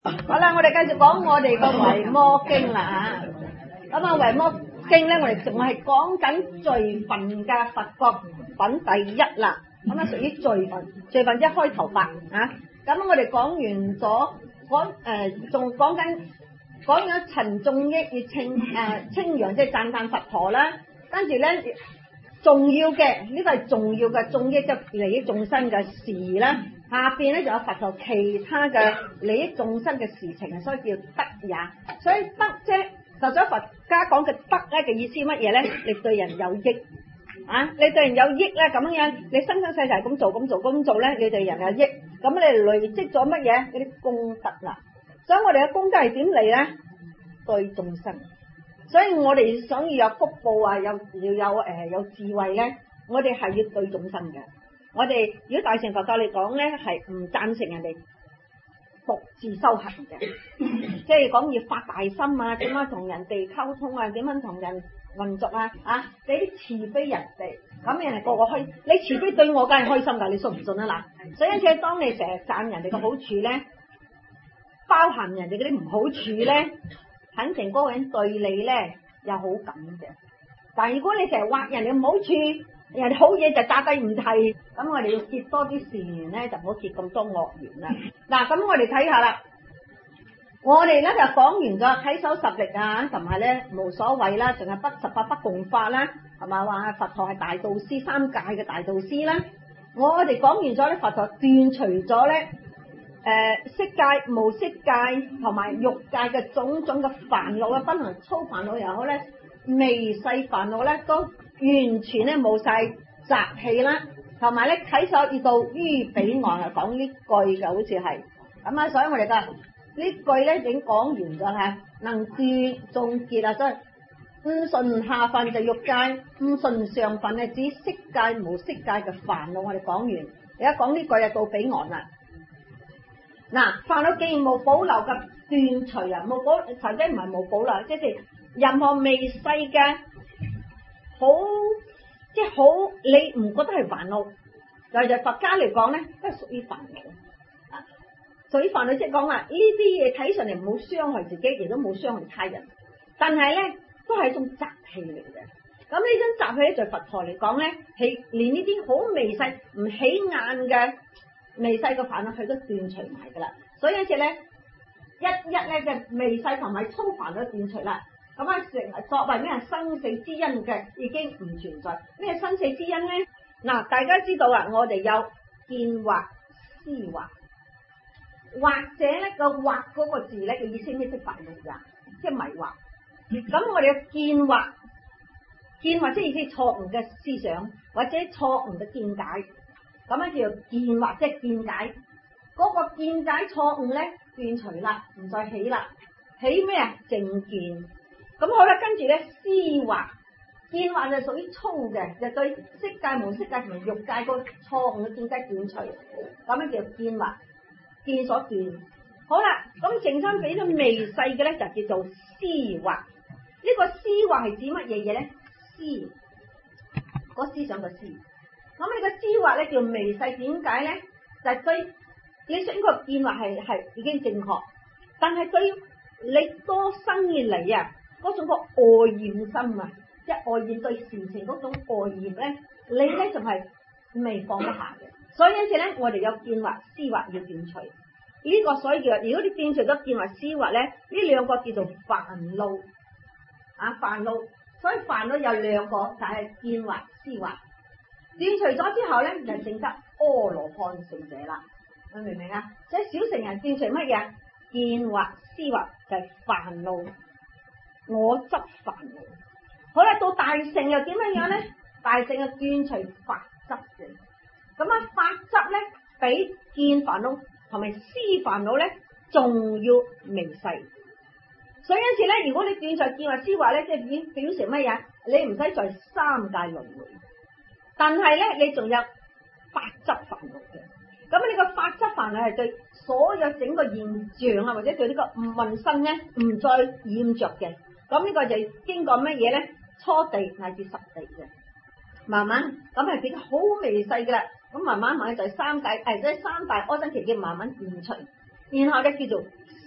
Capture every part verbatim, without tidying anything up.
好啦，我哋繼續講我哋個維摩經啦吓。咁啊，維摩經咧，我哋仲係講緊罪分嘅佛國品第一啦。咁啊，屬於罪分，罪分一開頭法啊。咁我哋講完咗，講誒，仲講緊講咗陳眾益要稱誒稱揚，即係讚歎佛陀啦。跟住咧，重要嘅呢個係重要嘅眾益嘅利益眾生嘅事啦。下邊咧就有佛陀其他嘅利益眾生嘅事情，所以叫德也。所以德啫，就咗佛家講嘅德咧嘅意思乜嘢咧？你對人有益啊，你對人有益咧，咁樣你生生世世咁做咁做咁做咧，你對人有益，咁你累積咗乜嘢？嗰啲功德啦。所以我哋嘅功德係點嚟咧？對眾生。所以我哋想要有福報啊，有要有誒有智慧咧，我哋係要對眾生嘅。我哋如果大乘佛教嚟講咧，係唔贊成人哋獨自修行嘅，即係講要發大心啊，點樣同人哋溝通啊，點樣同人運作啊，啊，你慈悲人哋，咁人哋個個開，你慈悲對我梗係開心噶，你信唔信啊嗱？所以因此，當你成日讚人哋嘅好處咧，包含人哋嗰啲唔好處咧，肯定嗰個人對你咧有好感嘅。但係如果你成日話人哋唔好處，人哋好嘢就炸低唔提，咁我哋要結多啲善緣咧，就唔好結咁多惡緣啦。嗱，咁我哋睇下啦，我哋咧就講完咗體手十力啊，同埋咧無所謂啦，仲有不十法不共法啦，係嘛，話佛陀係大導師，三界嘅大導師啦。我哋講完咗咧，佛陀斷除咗咧誒色界、無色界同埋欲界嘅種種嘅煩惱啊，不能粗煩惱又好咧，微細煩惱咧都完全咧冇晒雜氣啦，同埋咧體手要到於彼岸啊，講呢句嘅好似係咁啊，所以我哋嘅呢句咧已經講完咗啦，能斷眾結啊，所以五順下分就欲界，五順上分係指色界、無色界嘅煩惱，我哋講完，而家講呢句就到彼岸啦。嗱，煩惱既然冇保留嘅斷除啊，冇保，頭先唔係冇保留，即係任何微細嘅。好即係好，你唔覺得係煩惱？但係佛家嚟講咧，都係屬於煩惱啊。屬於煩惱即係講話呢啲嘢睇上嚟冇傷害自己，亦都冇傷害他人，但係咧都係一種雜氣嚟嘅。咁呢種雜氣咧，在佛陀嚟講咧，係連呢啲好微細唔起眼嘅微細嘅煩惱，佢都斷除埋噶啦。所以一次咧，一一咧就微細同埋粗煩都斷除啦。咁啊，成作為咩生死之因嘅已經唔存在。咩生死之因咧？嗱，大家知道啦，我哋有見惑、思惑，或者咧個惑嗰個字咧嘅意思咩？即係煩惱呀，即係迷惑。咁我哋嘅見惑，見惑即係意思錯誤嘅思想或者錯誤嘅見解，咁樣叫做見惑，即係見解。嗰個見解錯誤咧斷除啦，唔再起啦，起咩啊？正見。咁好啦，跟住咧思惑，見惑就屬於粗嘅，就對色界、無色界同埋欲界個錯誤嘅見解斷除，咁樣叫見惑，見所斷。好啦，咁剩翻俾咗微細嘅咧，就叫做思惑。呢、這個思惑係指乜嘢嘢咧？思，嗰思想嘅思。咁你個思惑咧叫微細，點解咧？就係、是、對你想個見惑係係已經正確，但係對你多生以嚟啊。嗰種個愛厭心啊，即係愛厭對事情嗰種愛厭咧，你咧仲係未放得下嘅。所以因此咧，我哋有見惑、思惑要斷除。呢、這個所以叫，如果你斷除咗見惑、思惑咧，呢兩個叫做煩惱啊，煩惱。所以煩惱有兩個，就係、是、見惑、思惑。斷除咗之後咧，就證得阿羅漢聖者啦。你明唔明啊？所以小乘人斷除乜嘢？見惑、思惑就係煩惱。我執煩惱，好啦，到大乘又點樣樣咧？大乘又斷除法執嘅，咁啊法執咧比見煩惱同埋思煩惱咧仲要微細，所以因此咧，如果你斷除見惑思惑咧，即係已經表示乜嘢？你唔使在三界輪迴，但係咧你仲有法執煩惱嘅。咁呢個法執煩惱係對所有整個現象啊，或者對呢個五蘊身咧唔再染着嘅。咁呢個就經過乜嘢咧？初地乃至十地嘅，慢慢咁係變得好微細噶啦。咁慢慢慢就係三界，誒即係三大阿僧祇劫慢慢斷除，然後咧叫做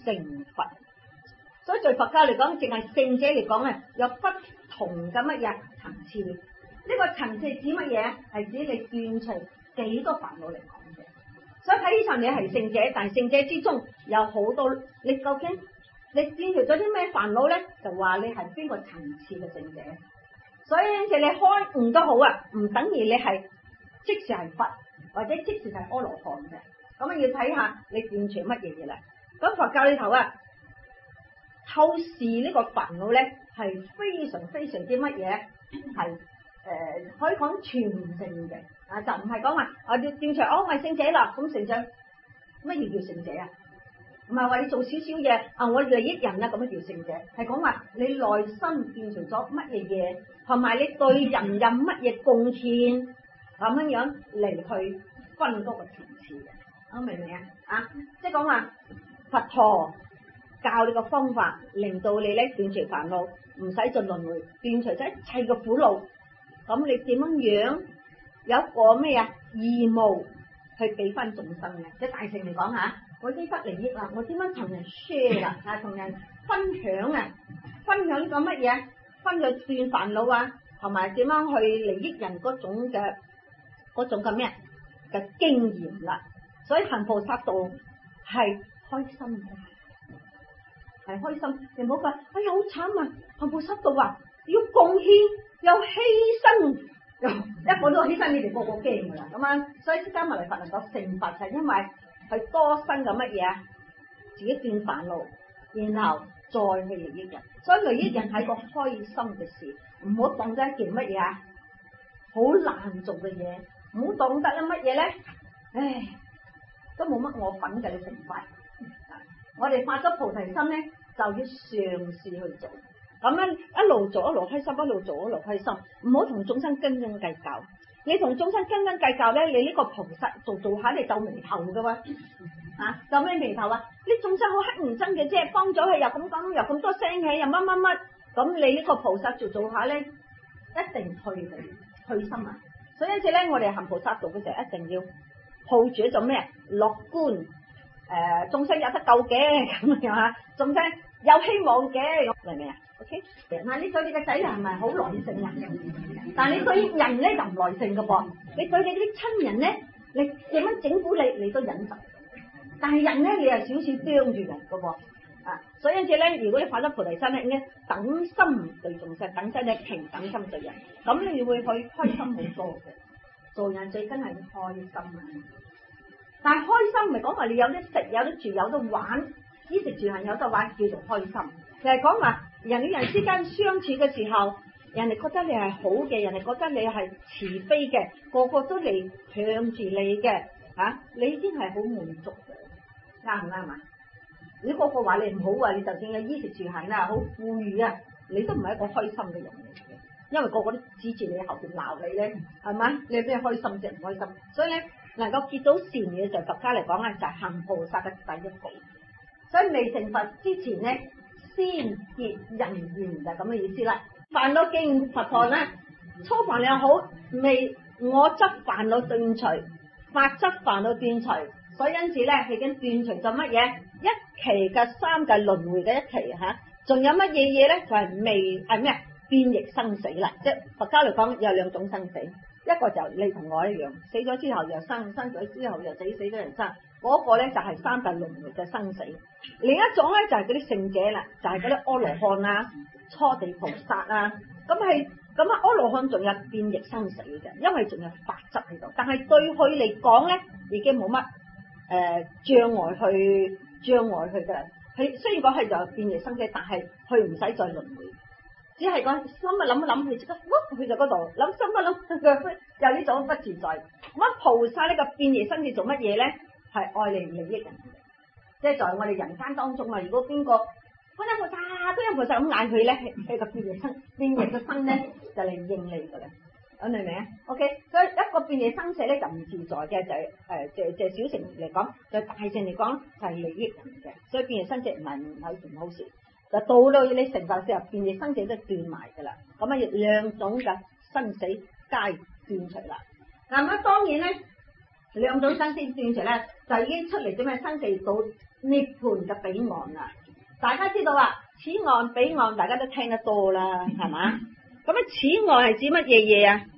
成佛。所以在佛教嚟講，淨係聖者嚟講啊，有不同嘅乜嘢層次。呢、這個層次指乜嘢？係指你斷除幾多煩惱嚟講嘅。所以睇起上你係聖者，但係聖者之中有好多，你究竟你斷除咗啲咩煩惱咧？就話你係邊個層次嘅聖者。所以有時你開悟都好啊，唔等於你係即時係佛，或者即時係阿羅漢嘅。咁啊要睇下你斷除乜嘢嘢啦。咁佛教裏頭啊，透視呢個煩惱咧係非常非常之乜嘢，係誒、呃、可以講全性嘅啊，就唔係講話我要斷除哦，我係聖者啦。咁聖者乜嘢叫聖者啊？唔係話你做少少嘢啊，我利益人啦，咁樣叫聖者。係講話你內心斷除咗乜嘢嘢，同埋你對人有乜嘢貢獻，咁樣樣嚟去分嗰個層次嘅。我明唔明啊？啊，即係講話佛陀教你個方法，令到你咧斷除煩惱，唔使再輪迴，斷除咗一切嘅苦惱。咁你點樣樣有一個咩啊義務去俾翻眾生嘅？即係大乘嚟講吓，我已經得利益啦，我點樣同人 share 啦？啊，同人分享啊，分享呢個乜嘢？分享斷煩惱啊，同埋點樣去利益人嗰種嘅嗰種嘅咩嘅經驗啦。所以行菩薩道係開心嘅，係開心。你唔好話哎呀好慘啊！行菩薩道啊，要貢獻，又犧牲，又一講到犧牲，你哋個個驚噶啦。咁啊，所以釋迦牟尼佛能夠成佛，係因為佢多生嘅乜嘢啊？自己斷煩惱，然後再去利益人。所以利益人係個開心嘅事，唔好當得一件乜嘢啊？好難做嘅嘢，唔好當得一乜嘢咧？唉。都冇乜我份嘅，你成佛。我哋發咗菩提心咧，就要嘗試去做，咁樣一路做一路開心，一路做一路開心，唔好同眾生斤斤計較。你同眾生斤斤計較咧，你呢個菩薩做做下你皺眉頭嘅喎，啊皺咩眉頭啊？啲眾生好乞人憎嘅啫，幫咗佢又咁講，又咁多聲氣，又乜乜乜，咁你呢個菩薩做做下咧，一定退嘅，退心啊！所以因此咧，我哋行菩薩道嘅時候，一定要抱住一種咩樂觀，誒眾生有得救嘅咁樣嚇，眾生有希望嘅，明唔明啊 ？OK，嗱你對你個仔係咪好耐性啊？但係你對人咧就唔耐性嘅噃，你對你啲親人咧，你點樣整蠱你，你都忍受。但係人咧，你又少少啄住人嘅噃，啊！所以因此咧，如果你發咗菩提心咧，應該等心對眾生，等真係平等心對人，咁你會去開心好多嘅。做人最緊係開心啊！但係開心唔係講話你有得食、有得住、有得玩，衣食住行有得玩叫做開心。就係講話人與人之間相處嘅時候，人哋覺得你係好嘅，人哋覺得你係慈悲嘅，個個都嚟向住你嘅，啊！你已經係好滿足嘅，啱唔啱啊？你個個話你唔好啊，你就算有衣食住行啊，好富裕啊，你都唔係一個開心嘅人嚟嘅。因為個個都指住你後邊鬧你咧，係嘛？你有咩開心啫？唔開心。所以咧，能夠結到善嘅就佛家嚟講咧，就係行菩薩嘅第一步。所以未成佛之前咧，先結人緣就係咁嘅意思啦。煩惱既然佛陀咧，初煩惱好，未我執煩惱斷除，法執煩惱斷除，所以因此咧，佢已經斷除咗乜嘢？一期嘅三嘅輪迴嘅一期嚇，仲有乜嘢嘢咧？就係未係咩？變易生死啦，即係佛家嚟講有兩種生死，一個就你同我一樣，死咗之後又生，生咗之後又死，死咗人生，嗰、那個咧就係三界輪迴嘅生死。另一種咧就係嗰啲聖者啦，就係嗰啲阿羅漢啊、初地菩薩啊，咁係咁啊，阿羅漢仲有變易生死嘅，因為仲有法則喺度，但係對佢嚟講咧已經冇乜誒障礙去障礙佢嘅。佢雖然講係就變易生死，但係佢唔使再輪迴。只係講心一諗一諗，佢即刻屈去就嗰度諗心一諗，有呢種不自在。咁菩薩呢個變易生死做乜嘢咧？係愛嚟利益人嘅，即係在我哋人間當中啊！如果邊個觀音菩薩、觀音菩薩咁嗌佢咧，係個變易生變易嘅生咧就嚟應你噶啦，明唔明啊 ？OK，所以一個變易生死咧就唔自在嘅，就係誒，就就小乘嚟講，就大乘嚟講就係利益人嘅，所以變易生死唔係唔好唔好事。就到到你成佛之後，變易生死都斷埋噶啦，咁啊兩種嘅生死皆斷除啦。嗱咁當然咧，兩種生死斷除咧，就已經出嚟咗咩生死到涅槃嘅彼岸啦。大家知道啊，此岸彼岸大家都聽得多啦，係嘛？咁啊，此岸係指乜嘢嘢啊？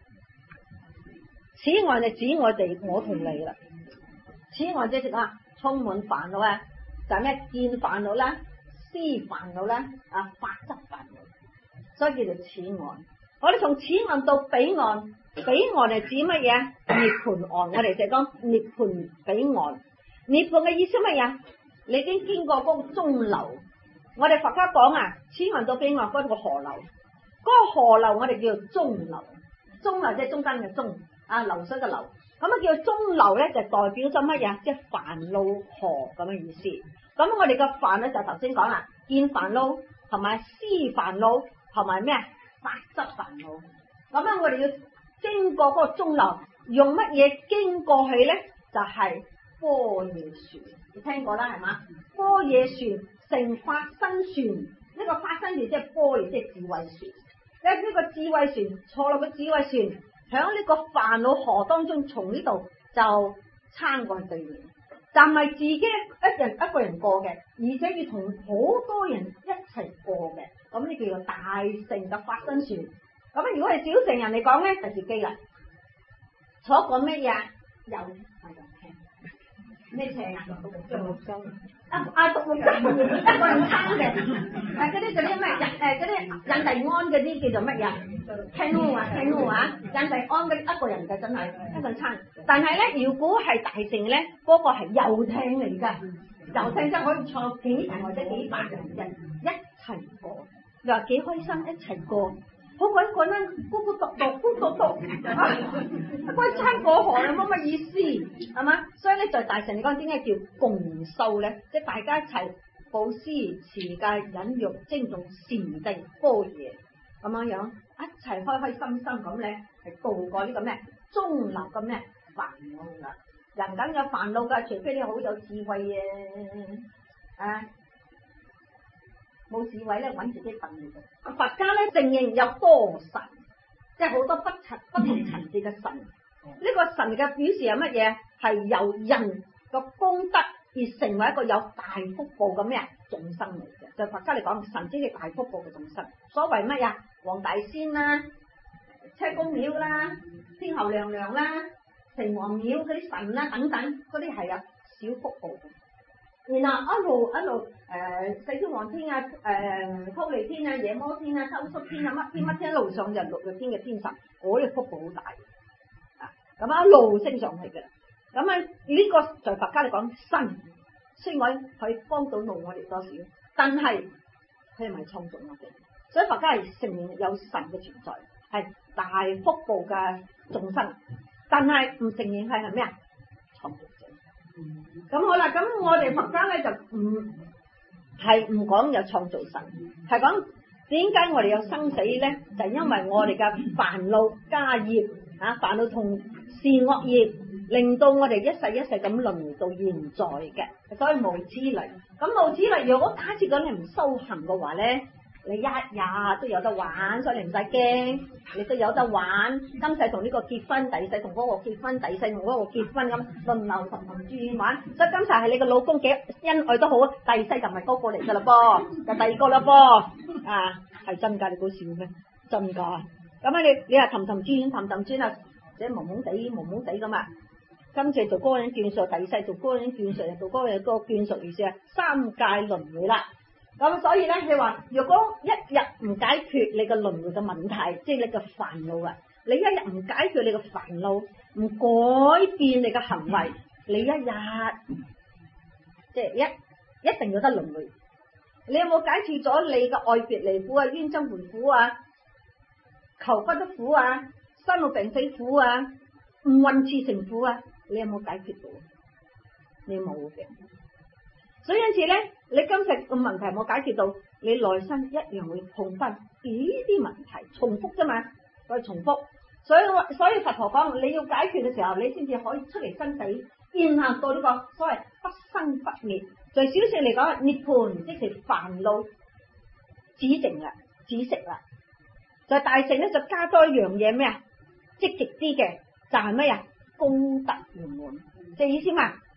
此岸就指我哋我同你啦。此岸即係講充滿煩惱啊，就係咩見煩惱啦、思煩惱啦、啊法執煩惱，所以叫做此岸。我哋從此岸到彼岸，彼岸係指乜嘢？涅槃岸，我哋就講涅槃彼岸。涅槃嘅意思乜嘢？你已經經過嗰個中流，我哋佛家講啊，此岸到彼岸嗰個河流，嗰、那個河流我哋叫做中流，中流即係中間嘅中，啊流水嘅流，咁啊叫做中流咧，就代表咗乜嘢？即係煩惱河咁嘅意思。咁我哋嘅煩咧就頭先講啦，見煩惱同埋思煩惱同埋咩啊？法執煩惱。咁樣我哋要經過嗰個中流，用乜嘢經過去咧？就係、是、般若船，你聽過啦係嘛？般若船成法身船，呢、這個法身船即係般若，即係智慧船。咧、這、呢個智慧船坐落個智慧船，響呢個煩惱河當中，從呢度就撐過去對面，但唔係自己一人一個人過嘅，而且要同好多人一齊過嘅。咁呢叫做大乘嘅法身船。咁如果係小乘人嚟講咧，就自己啦。坐過咩嘢？有係就聽咩車啊？獨木舟啊啊！獨木舟一個人撐嘅，誒嗰啲嗰啲咩印誒嗰啲印第安嗰啲叫做乜嘢？canoe啊 canoe啊！印第安嗰啲一個人嘅真係一個人撐。但係咧，如果係大乘咧，嗰、那個係遊艇嚟㗎，遊艇真可以坐幾人或者幾百人嘅一齊過。又話幾開心一齊過，好鬼過啦，咕咕獨獨咕獨獨，一鬼撐過河有乜乜意思係嘛？所以咧，在大乘嚟講，點解叫共修咧？即係大家一齊布施、持戒、忍辱、精進、禪定、般若咁樣樣，一齊開開心心咁咧，係度過呢個咩中流嘅咩煩惱啦。人梗有煩惱噶，除非你好有智慧嘅啊。冇智慧咧，揾自己笨嘅。佛家咧承認有多神，即係好多不層不同層次嘅神。呢、這個神嘅表示係乜嘢？係由人嘅功德而成為一個有大福報嘅咩眾生嚟嘅。就佛家嚟講，神即係大福報嘅眾生。所謂乜嘢？黃大仙啦、車公廟啦、天后娘娘啦、城隍廟嗰啲神啦等等，嗰啲係有小福報嘅。然後一路一路誒四天王天啊、誒忉利天啊、夜摩天啊、兜率天啊，乜天乜天一路上就六日天嘅天神，我哋福報好大啊！咁啊一路升上去嘅，咁啊呢個在佛家嚟講，神雖然可以幫到到我哋多少，但係佢唔係創造我哋，所以佛家係承認有神嘅存在，係大福報嘅眾生，但係唔承認係係咩啊？創造者。咁好啦，咁我哋佛家咧就唔係唔講有創造神，係講點解我哋有生死咧？就係、因為我哋嘅煩惱家業啊，煩惱同善惡業，令到我哋一世一世咁輪迴到現在嘅，所以無始嚟。咁無始嚟，如果假設講你唔修行嘅話咧，你一日都有得玩，所以你唔使驚，你都有得玩。今世同呢個結婚，第二世同嗰個結婚，第二世同嗰個結婚咁輪流氹氹轉玩。所以今世係你個老公幾恩愛都好，第二世就唔係嗰個嚟噶啦噃，就第二個啦噃。啊，係真噶，你估笑咩？真噶。咁啊，你你係氹氹轉，氹氹轉啊，即係懵懵地，懵懵地咁啊。今次做嗰個人眷屬，第二世做嗰個人眷屬，做嗰個人個眷屬，意思係三界輪迴啦。咁所以咧，你話如果一日唔解決你個輪迴嘅問題，即係你嘅煩惱啊，你一日唔解決你嘅煩惱，唔改變你嘅行為，你一日即係一一定有得輪迴。你有冇解決咗你嘅愛別離苦啊、冤憎會苦啊、求不得苦啊、生老病死苦啊、五蘊熾盛苦啊？你有冇解決到？你冇嘅。所以因此咧，你今世個問題冇解決到，你內心一樣會碰翻幾啲問題，重複啫嘛，再重複。所以所以佛陀講，你要解決嘅時候，你先至可以出嚟生死，變行到呢個所謂不生不滅。在小乘嚟講，涅槃即係煩惱止靜啦，止息啦。在大乘咧就加多一樣嘢咩啊？積極啲嘅就係咩啊？功德圓滿，即係意思嘛？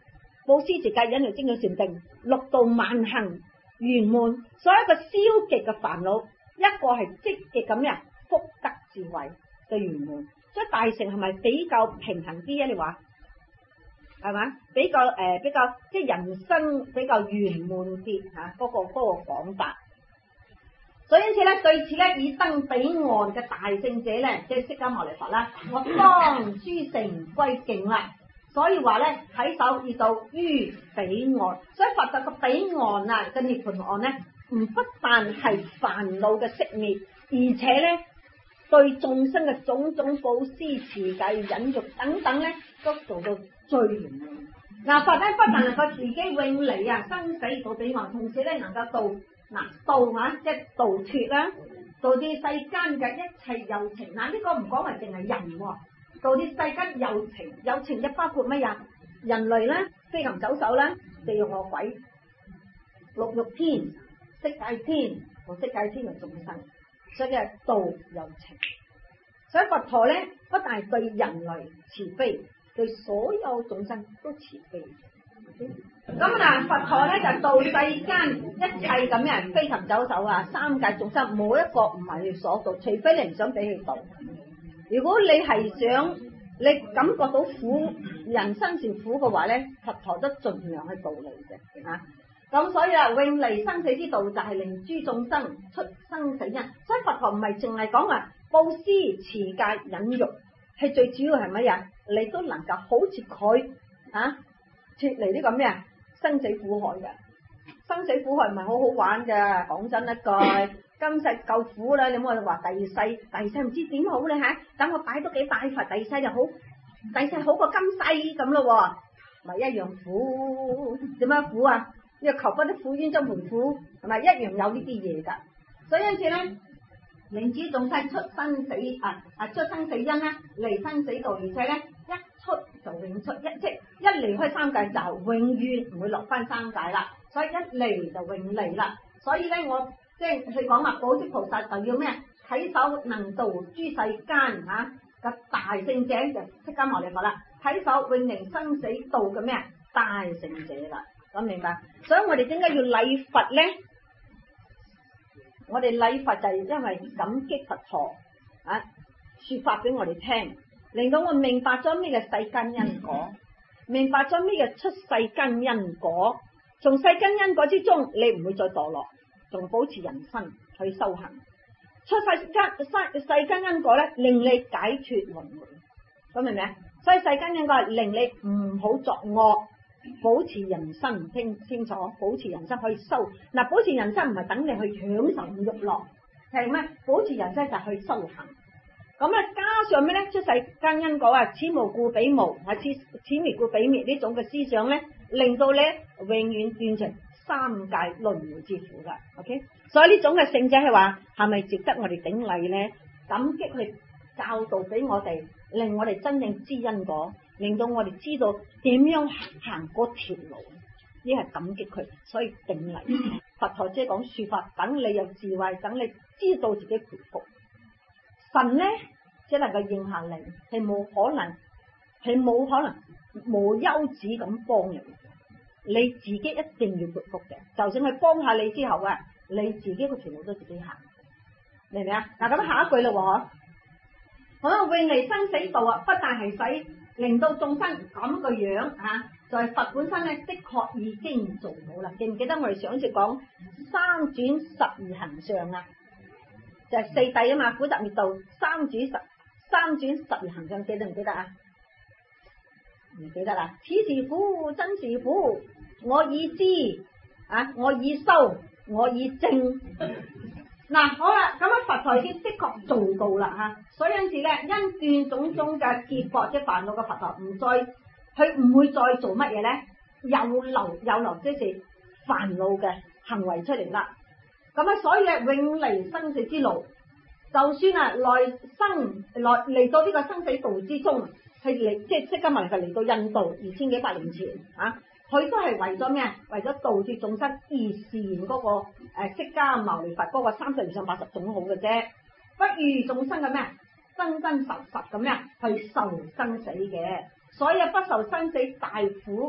布施持戒忍辱精進禪定，六度萬行圓滿，所以一個消極嘅煩惱，一個係積極咁樣福德智慧嘅圓滿。所以大乘係咪比較平衡啲啊？你話係嘛？比較誒、呃、比較即係人生比較圓滿啲吓，嗰、啊那個嗰、那個講法。所以因此咧，對此咧，以登彼岸嘅大聖者咧，即係釋迦牟尼佛啦，我當諸乘歸敬啦。所以話咧，睇手而到於彼岸，所以佛就個彼岸啊，嘅涅槃岸咧，唔不但係煩惱嘅熄滅，而且咧對眾生嘅種種布施、持戒、忍辱等等咧，都做到最圓滿。嗱，佛咧不但能夠自己永離啊生死到彼岸，同時咧能夠度嗱度啊，即係度脫啦，度啲世間嘅一切有情。嗱，呢個唔講係淨係人喎。到啲世間有情，有情一包括乜嘢？人類啦，飛禽走獸啦，地獄惡鬼、六欲天、色界天同色界天嘅眾生，所以係度有情。所以佛陀咧，不但係對人類慈悲，對所有眾生都慈悲。咁嗱，佛陀咧就度世間一切咁樣飛禽走獸啊，三界眾生冇一個唔係你所度，除非你唔想俾佢度。如果你係想你感覺到苦，人生是苦嘅話咧，佛陀都盡量去度你嘅嚇。咁所以啊，永離生死之道就係令諸眾生出生死因。所以佛陀唔係淨係講話布施、持戒、忍辱，係最主要係乜嘢？你都能夠好似佢啊脫離呢個咩啊生死苦海嘅。生死苦海唔係好好玩㗎，講真一句。今世夠苦啦，你冇話第二世，第二世唔知點好咧吓，等我擺多幾拜佛，第二世就好，第二世好過今世咁咯，咪一樣苦，點樣苦啊？呢個求不得苦，冤憎會苦，係咪一樣有呢啲嘢噶？所以因此咧，令諸眾生出生死啊啊出生死因啦，離生死道，而且咧一出就永出，一即一離開三界就永遠唔會落翻三界啦，所以一離就永離啦。所以咧我。即係佢講話，寶積菩薩就要咩？睇手能度諸世間嚇嘅大聖者就釋迦牟尼佛啦，睇手永離生死道嘅咩大聖者啦，咁明白？所以我哋點解要禮佛咧？我哋禮佛就係因為感激佛陀啊，説法俾我哋聽，令到我明白咗咩嘅世間因果，明白咗咩嘅出世間因果，從世間因果之中，你唔會再墮落。仲保持人生去修行，出世間世世間因果咧，令你解脫輪迴，咁明唔明啊？所以世間因果係令你唔好作惡，保持人生清清楚，保持人生可以修。嗱，保持人生唔係等你去享受欲樂，係咩？保持人生就係去修行。咁啊，加上咩咧？出世間因果啊，此無故彼無，係此此滅故彼滅呢種嘅思想咧，令到你永遠斷除三界輪迴之苦噶 ，OK， 所以呢種嘅聖者係話，係咪值得我哋頂禮咧？感激佢教導俾我哋，令我哋真正知因果，令到我哋知道點樣行嗰條路，呢係感激佢，所以頂禮。佛陀即係講說法，等你有智慧，等你知道自己佩服。神咧只能夠應下你，係冇可能，係冇可能無休止咁幫人。你自己一定要佩服嘅，就算佢幫下你之後啊，你自己個條路都自己行，明唔明啊？嗱，咁下一句啦，嗬，好啦，永離生死道啊，不但係使令到眾生咁個樣啊，就係佛本身咧的確已經做到啦。記唔記得我哋上次講三轉十二行相啊？就係、是、四諦啊嘛，苦集滅道三轉十三轉十二行相，記得唔記得啊？唔記得啦，此是苦，真是苦，我已知啊，我已修，我已證。嗱，好啦，咁樣佛陀已經的確做到啦吓，所以因此咧，因斷種種嘅結縛即係煩惱嘅佛陀唔再，佢唔會再做乜嘢咧？有留有留即是煩惱嘅行為出嚟啦。咁啊，所以咧永離生死之路，就算啊來生來嚟到呢個生死道之中。係嚟即係釋迦牟尼佛嚟到印度二千幾百年前啊，佢都係為咗咩？為咗度脫眾生而示現嗰個誒釋迦牟尼佛嗰個三十二相八十種好嘅啫，不如眾生嘅咩？真真實實咁樣去受生死嘅，所以不受生死大苦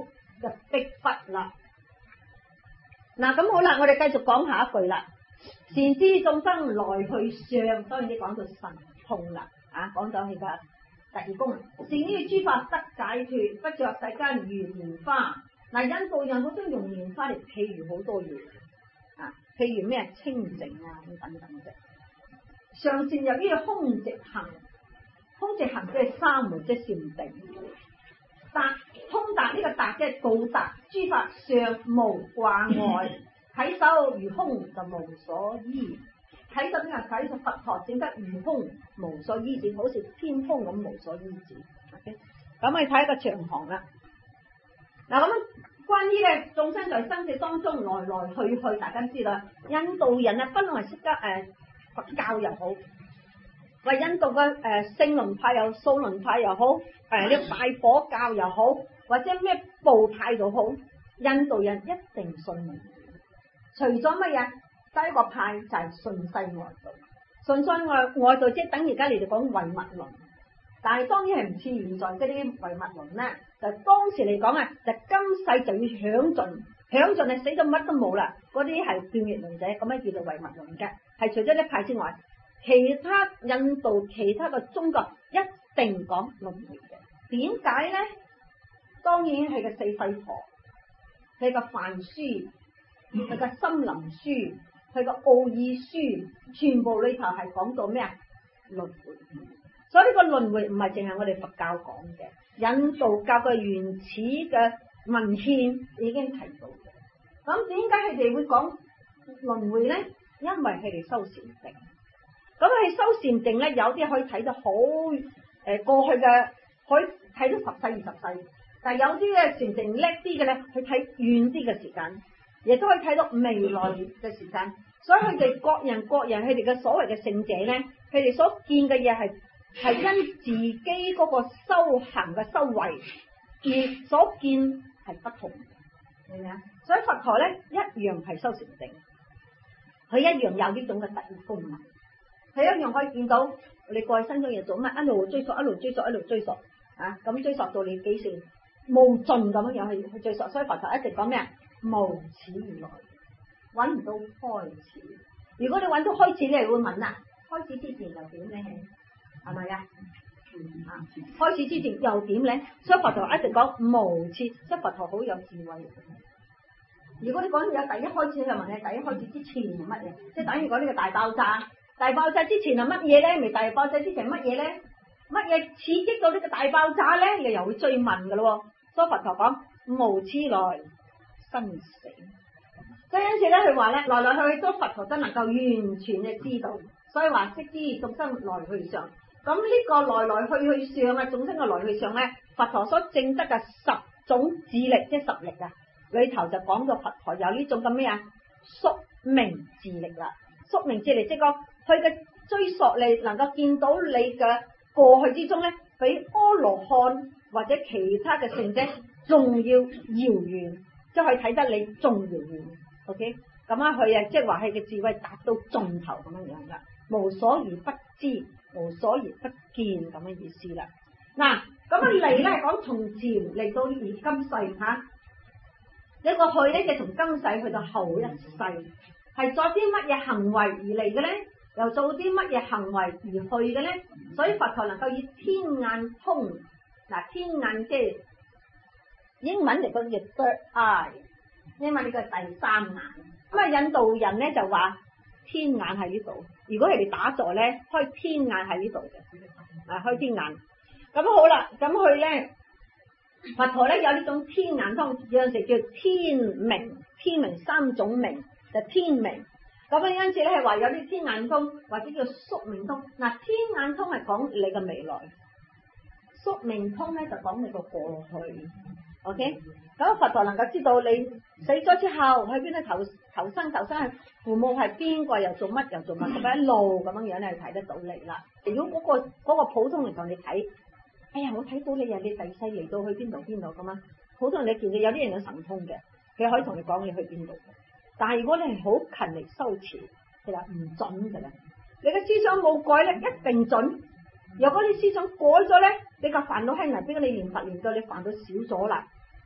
嘅逼迫啦。嗱，咁好啦，我哋繼續講下一句啦。善知眾生來去相，當然你講到神通啦，啊，講咗佢嘅第二功能。善於諸法得解脫，不着世間如蓮花。嗱，印度人好中意用蓮花嚟譬喻好多嘢，啊，譬如咩清淨啊咁等等嘅。上善入於空寂行，空寂行即係三昧，即係禪定。達通達呢個達即係到達諸法上無掛礙，體手如空就無所依。體手邊個體手？佛陀證得如空無所依止，好似天空咁無所依止。OK，咁我哋睇一個長行啦。嗱，咁關於嘅眾生在生死當中來來去去，大家知道印度人啊，不論係識得誒佛教又好，為印度嘅誒聖倫派又素倫派又好，誒呢拜火教又好，或者咩部派都好，印度人一定信輪迴。除咗乜嘢？第一個派就係順世外道，順世外外道即係等而家你哋講唯物論，但係當然係唔似現在嗰啲唯物論咧。就當時嚟講啊，就今世就要享盡，享盡係死咗乜都冇啦。嗰啲係斷滅論者，咁樣叫做唯物論嘅。係除咗呢派之外，其他印度其他嘅宗教一定講輪迴嘅。點解咧？當然係個四吠陀，佢個梵書，佢個森林書，佢個奧義書，全部裏頭係講到咩啊？輪迴。所以呢個輪迴唔係淨係我哋佛教講嘅，印度教嘅原始嘅文獻已經提到嘅。咁點解佢哋會講輪迴咧？因為佢哋修禪定。咁佢修禪定咧，有啲可以睇得好誒、呃、過去嘅，可以睇到十世二十世。但係有啲嘅禪定叻啲嘅咧，去睇遠啲嘅時間，亦都可以睇到未來嘅時間。所以佢哋各人各人佢哋嘅所謂嘅聖者咧，佢哋所見嘅嘢係。係因自己嗰個修行嘅修為而所見係不同嘅，明唔明啊？所以佛陀咧一樣係修禪定，佢一樣有呢種嘅特異功能，佢一樣可以見到你過去生中嘢做乜，一路追溯，一路追溯，一路追溯啊！咁追溯到你幾時無盡咁樣去去追溯，所以佛陀一直講咩啊？無始以來，揾唔到開始。如果你揾到開始，你係會問啦，開始之前又點咧？係咪啊？啊，開始之前又點咧？所以佛陀一直講無始，即係佛陀好有智慧。如果你講有第一開始，就問你第一開始之前係乜嘢？即係等於講呢個大爆炸，大爆炸之前係乜嘢咧？未大爆炸之前乜嘢咧？乜嘢刺激到呢個大爆炸咧？你又會追問噶咯？所以佛陀講無始來生死，所以因此咧，佢話咧來來去去都佛陀都能夠完全嘅知道，所以話悉知眾生來去上。咁呢個來來去去上啊，眾生嘅來去上咧，佛陀所證得嘅十種智力，即係十力啊，裏頭就講到佛陀有呢種咁咩啊，宿命智力啦。宿命智力即係講佢嘅追溯力，能夠見到你嘅過去之中咧，比阿羅漢或者其他嘅聖者仲要遙遠，即係睇得你仲遙遠。OK，咁啊，佢啊即係話佢嘅智慧達到盡頭咁樣樣噶，無所而不知，無所而不見咁嘅意思啦。嗱，咁啊嚟咧講從前嚟到而今世吓，呢個去咧就從今世去到後一世，係做啲乜嘢行為而嚟嘅咧？又做啲乜嘢行為而去嘅咧？所以佛陀能夠以天眼通，嗱，天眼即係英文嚟講叫 third eye， 英文呢個係第三眼。咁啊，印度人咧就話天眼喺呢度，如果佢哋打坐咧，開天眼喺呢度嘅，啊開天眼。咁好啦，咁佢咧佛陀咧有呢種天眼通，有陣時叫天明，天明三種明就天明。咁啊，因此咧係話有啲天眼通或者叫宿命通。嗱，天眼通係講你嘅未來，宿命通咧就講你個過去。OK，咁佛陀能夠知道你死咗之後去邊度投投生，投生係父母係邊個，又做乜又做乜，咁樣一路咁樣樣咧睇得到你啦。如果嗰個嗰個普通嚟講，你睇，哎呀我睇到你啊，你第世嚟到去邊度邊度咁啊。普通人你見到有啲人有神通嘅，佢可以同你講你去邊度。但係如果你係好勤力修持，其實唔準嘅啦。你嘅思想冇改咧，一定準。如果你思想改咗咧，你個煩惱輕微，俾你念佛念到你煩惱少咗啦。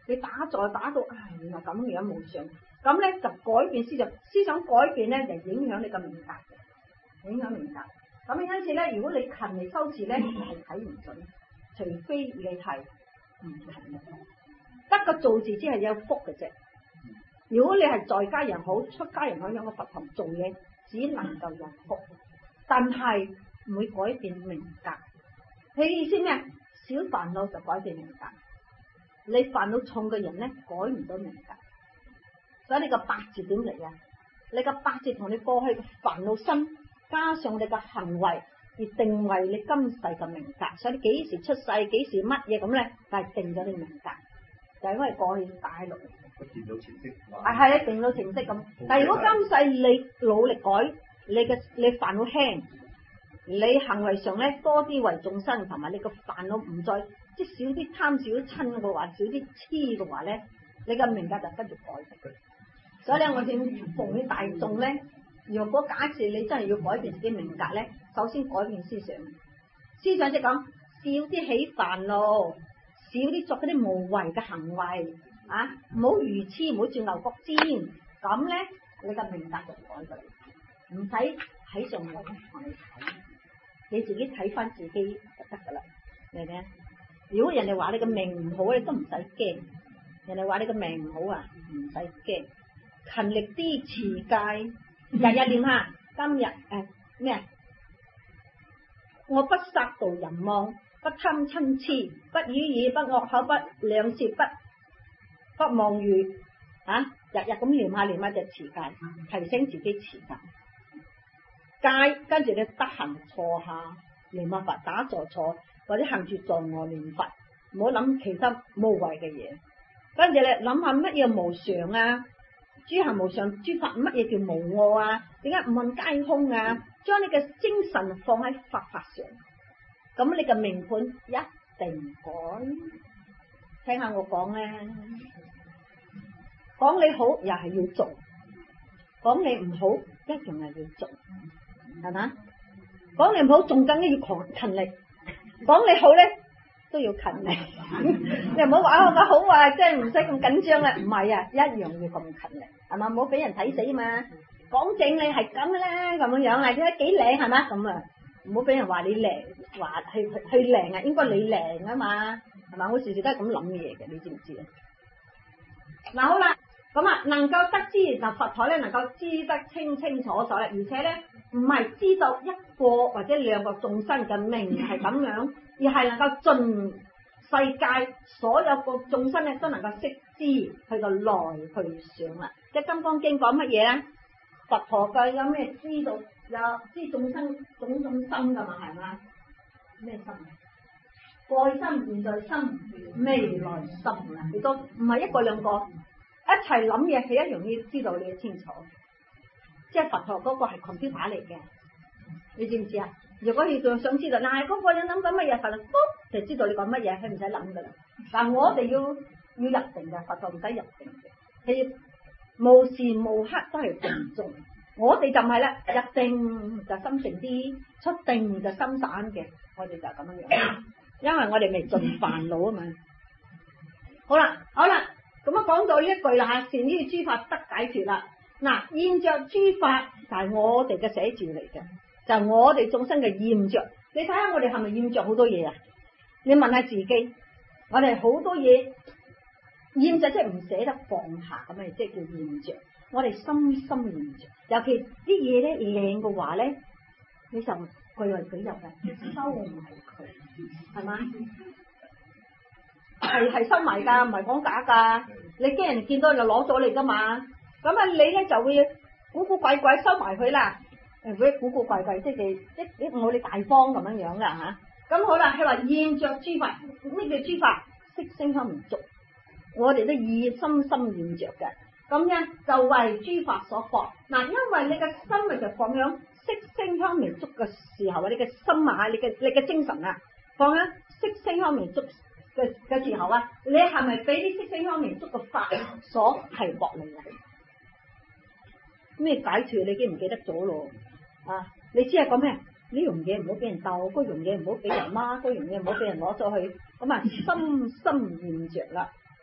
你打坐打到唉，原來咁樣無常，咁咧就改變思想，思想改變咧就影響你個命格，影響命格。咁因此咧，如果你勤力修持咧，你係睇唔準，除非你係唔勤力，得個做字只係有福嘅啫。如果你係在家人好，出家人好，有個佛堂做嘢，只能夠有福，但係唔會改變命格。你意思咩？小煩惱就改變命格。你煩惱重嘅人咧，改唔到命格，所以你個八字點嚟啊？你個八字同你過去嘅煩惱心，加上你個行為，而定為你今世嘅命格。所以你幾時出世，幾時乜嘢咁咧，就係定咗你命格。就係因為過去大陸， 見到程式， 啊係啊，定到程式咁。但係如果今世你努力改，你嘅你煩惱輕，你行為上咧多啲為眾生，同埋你個煩惱唔再。即係少啲貪少啲親嘅話，少啲黐嘅話咧，你嘅命格就跟住改嘅。所以咧，我哋奉勸大眾咧，如果假設你真係要改變自己命格咧，首先改變思想。思想即係講少啲起煩惱，少啲作嗰啲無謂嘅行為啊，唔好愚痴，唔好轉牛角尖。咁咧，你嘅命格就改㗎啦，唔使喺上面同你睇，你自己睇翻自己就得㗎啦，明唔明啊？如果人哋話你個命唔好，你都唔使驚。人哋話你個命唔好啊，唔使驚。勤力啲持戒，日日念下。今日誒咩啊？我不殺盜淫妄，不貪嗔痴，不語耳，不惡口，不兩舌，不不妄語。啊，日日咁念下念下就持戒，提醒自己持戒。戒跟住你得閒坐下念下佛，打坐坐。或者行住坐臥念佛，唔好諗其他無謂嘅嘢。跟住你諗下乜嘢無常啊？諸行無常，諸法乜嘢叫無我啊？點解五蘊皆空啊？將你嘅精神放喺法法上，咁你嘅命盤一定改。聽下我講咧，講你好又係要做，講你唔好一樣係要做，係嘛？講你唔好仲更加要狂勤力。講你好咧，都要勤力，你唔好話我個好啊，即係唔使咁緊張啊，唔係啊，一樣要咁勤力，係嘛？唔好俾人睇死嘛。講正你係咁啦，咁樣樣啊，點解幾靚係嘛？咁啊，唔好俾人話你靚，話去去靚啊，應該你靚啊嘛，係嘛？我時時都係咁諗嘢嘅，你知唔知啊？嗱好啦，咁啊能夠得知嗱佛陀咧能夠知得清清楚楚咧，而且咧唔係知道一個或者兩個眾生嘅命係咁樣，而係能夠盡世界所有個眾生咧都能夠識知佢個來去想啦。即係《金剛經》講乜嘢咧？佛陀嘅有咩知道有知眾生種種心噶嘛？係嘛？咩心？過去心、現在心、未來心啊！你都唔係一個兩個一齊諗嘢，係一樣要知道你要清楚。即係佛陀嗰個係 computer 嚟嘅，你知唔知啊？如果你仲想知道，嗱嗰個人諗緊乜嘢，佛陀就知道你講乜嘢，佢唔使諗噶啦。但係我哋要要入定嘅，佛陀唔使入定嘅，係無時無刻都係定中。我哋就唔係啦，入定就心靜啲，出定就心散嘅。我哋就係咁樣樣，因為我哋未盡煩惱啊嘛。好啦，好啦，咁啊講到呢一句啦，善於諸法得解脫啦。嗱，現着諸法就係我哋嘅寫照嚟嘅，就係我哋眾生嘅現着。你睇下我哋係咪現着好多嘢啊？你問下自己，我哋好多嘢現着即係唔捨得放下咁啊，即係叫現着。我哋深深現着，尤其啲嘢咧靚嘅話咧，你就據為己有嘅，收唔係佢，係嘛？係係收埋噶，唔係講假噶。你驚人見到就攞咗你噶嘛？咁啊，你咧就會古古怪怪收埋佢啦。誒，會古古怪怪，即係即係我哋大方咁樣樣啦吓。咁好啦，佢話現着諸法，咩叫諸法？色聲香味觸，我哋都以深深現着嘅。咁樣就為諸法所放。嗱，因為你嘅心咪就放響色聲香味觸嘅時候啊，你嘅心啊，你嘅你嘅精神啊，放響色聲香味觸嘅嘅時候啊，你係咪俾啲色聲香味觸嘅法所係搏你啊？咩解脫你記唔記得咗咯？啊，你只係講咩？呢樣嘢唔好俾人鬥，嗰樣嘢唔好俾人媽，嗰樣嘢唔好俾人攞咗去，咁啊深深現着啦。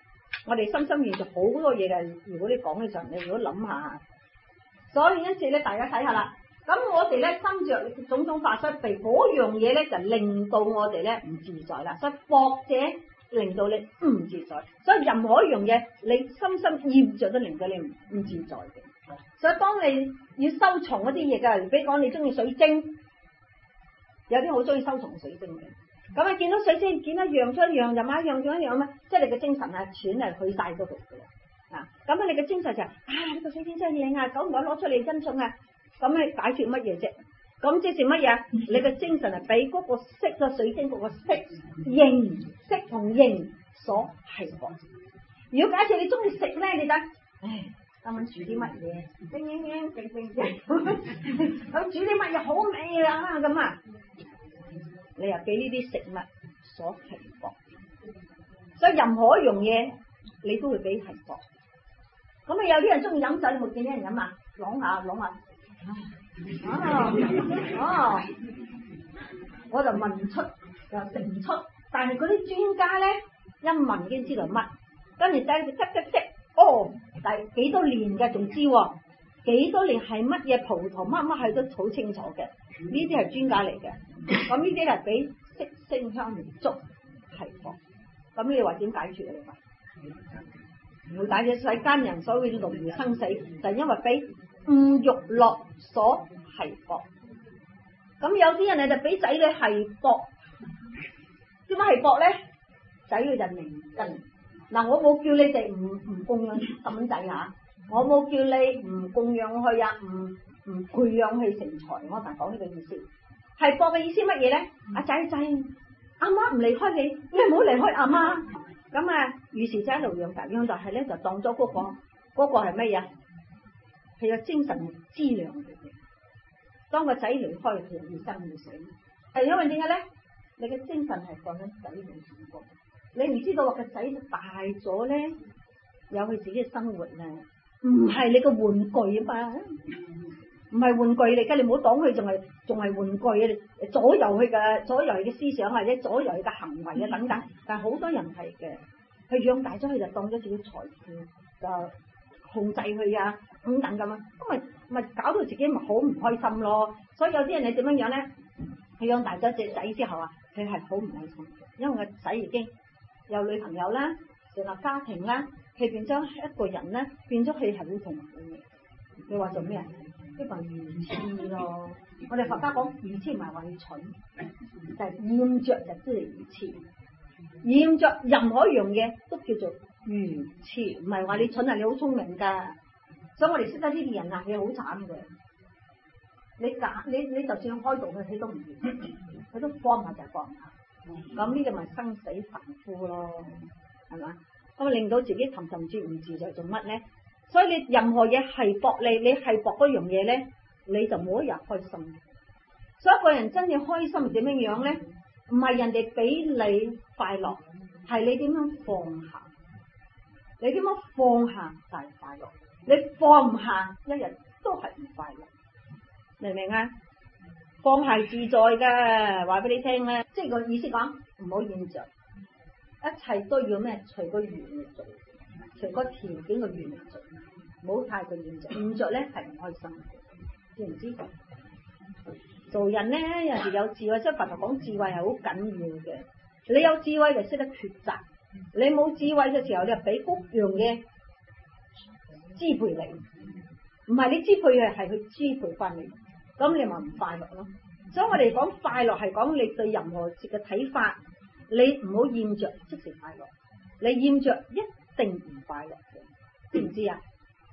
我哋心心念就好多嘢嘅。如果你講起上，你如果諗下，所以因此咧，大家睇下啦。咁我哋咧生着種種法衰病，嗰樣嘢咧就令到我哋咧唔自在啦。所以薄者令到你唔自在，所以任何一樣嘢你深深厭着都令到你唔唔自在嘅。所以當你要收藏一啲嘢嘅，比如講你中意水晶，有啲好中意收藏水晶嘅。咁啊見到水晶，見到一樣出一樣，又買一樣咗一樣咩？即係你嘅精神啊，錢係去晒嗰度嘅啦。啊，咁啊你嘅精神就係、啊呢個水晶真係靚啊，久唔久攞出嚟欣賞啊。咁你解決乜嘢啫？咁即係乜嘢？你嘅精神係俾嗰個色個水晶嗰個色形色同形所係薄。如果假設你中意食咧，你得唉，今晚煮啲乜嘢？叮叮叮叮叮叮，咁煮啲乜嘢好味啊？咁啊，你又俾呢啲食物所係薄。所以任何一樣嘢，你都會俾係薄。咁啊，有啲人中意飲酒，你冇見啲人飲啊？啷下啷下。哦哦，我就聞唔出又食唔出，但係嗰啲專家咧一聞已經知道乜，跟住仔就即即即，哦，但係幾多年嘅仲知，幾多年係乜嘢葡萄乜乜係都好清楚嘅，呢啲係專家嚟嘅。咁呢啲係俾色聲香味觸係薄，咁你話點解決啊？你話唔會解決世間人所謂輪迴生死，就係因為俾五欲樂所係薄。咁有啲人你就俾仔女係薄，點解係薄咧？仔女就明根。嗱，我冇叫你哋唔唔供養細蚊仔啊，我冇叫你唔供養佢啊，唔唔培養佢成才，我就講呢個意思。係薄嘅意思乜嘢咧？阿仔仔，阿媽唔離開你，你唔好離開阿媽。咁啊，於是就一路養大，養大係咧就當咗嗰個嗰個係乜嘢？係有精神資糧嘅。當個仔離開，佢就要生要死。係因為點解咧？你嘅精神係放喺仔度上過，你唔知道話個仔大咗咧，有佢自己嘅生活啊，唔係你個玩具啊嘛，唔係玩具嚟噶，你唔好當佢仲係仲係玩具啊，左右佢嘅左右佢嘅思想或者左右佢嘅行為啊等等。但係好多人係嘅，佢養大咗佢就當咗自己財富就控制佢啊等等咁啊，咁咪咪搞到自己咪好唔開心咯。所以有啲人你點樣樣咧？佢養大咗隻仔之後啊，佢係好唔開心，因為個仔已經有女朋友啦，成立家庭啦，佢變咗一個人咧，變咗佢係好痛苦嘅。你話做咩啊？呢個愚痴咯。我哋佛家講愚痴唔係話你蠢，就係厭着就知係愚痴。厭着任何一樣嘢都叫做愚痴，唔係話你蠢啊，你好聰明噶。所以我哋識得呢啲人啊，佢好慘嘅。你假你你就算開導佢，佢都唔掂，佢都放下就放下。咁呢個咪生死凡夫咯，係嘛？咁令到自己沉沉住唔自在做乜咧？所以你任何嘢係薄你，你係薄嗰樣嘢咧，你就冇一日開心。所以一個人真正開心係點樣樣咧？唔係人哋俾你快樂，係你點樣放下？你點樣放下就係快樂。你放唔下，一日都係唔快樂。明唔明啊？放係自在嘅，話俾你聽咧，即係個意思講，唔好厭着，一切都要咩？隨個緣嚟做，隨個條件嘅緣嚟做，唔好太過厭着。厭着咧係唔開心，知唔知？做人咧，有時有智慧，即係佛陀講智慧係好緊要嘅。你有智慧就識得抉擇，你冇智慧嘅時候，你就俾嗰樣嘢支配你，唔係你支配嘅，係佢支配翻你。咁你咪唔快樂咯。所以我哋講快樂係講你對任何事嘅睇法，你唔好厭着即是快樂，你厭着一定唔快樂嘅，知唔知啊？